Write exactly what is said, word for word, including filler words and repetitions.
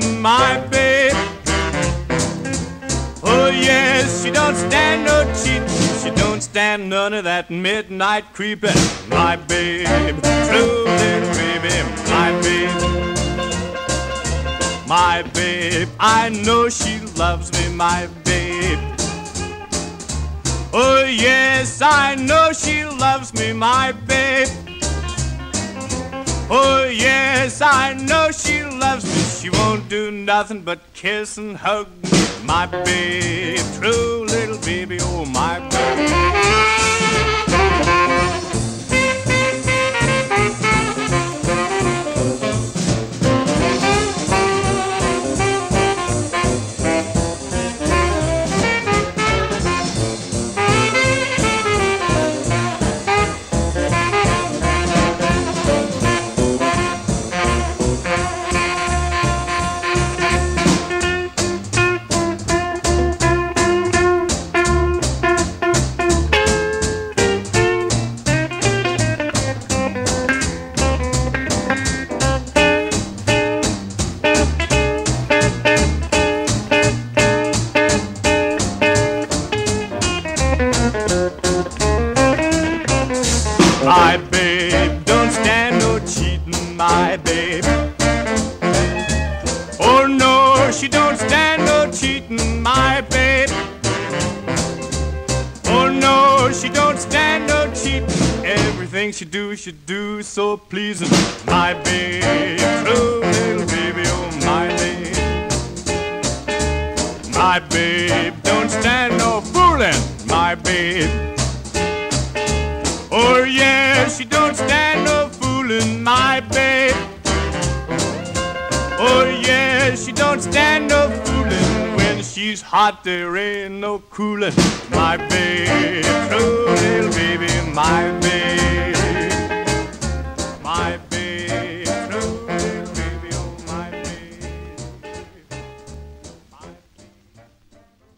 cheating, my babe. Oh yes, she don't stand no cheating. She don't stand none of that midnight creeping, my babe. True little baby, my babe. My babe, I know she loves me, my babe. Oh yes, I know she loves me, my babe. Oh yes, I know she loves me. She won't do nothing but kiss and hug me, my babe. True little baby, oh my babe. My babe don't stand no cheating, my babe. Oh no, she don't stand no cheating, my babe. Oh no, she don't stand no cheating. Everything she do, she do so pleasing, my babe. True little baby, oh my babe. My babe don't stand no fooling, my babe. Oh yeah, she don't stand no fooling, my babe. Oh yeah, she don't stand no fooling. When she's hot, there ain't no cooling, my babe. True little baby, my babe.